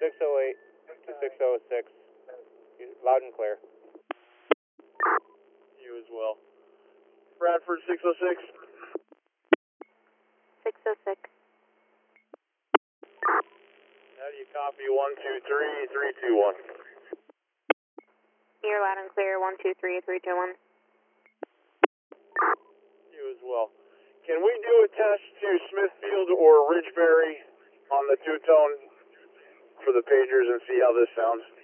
608 to 606. Loud and clear. You as well. Bradford 606. 606. How do you copy 123 321? You're loud and clear, 123 321. You as well. Can we do a test to Smithfield or Ridgeberry on the two-tone for the pagers and see how this sounds?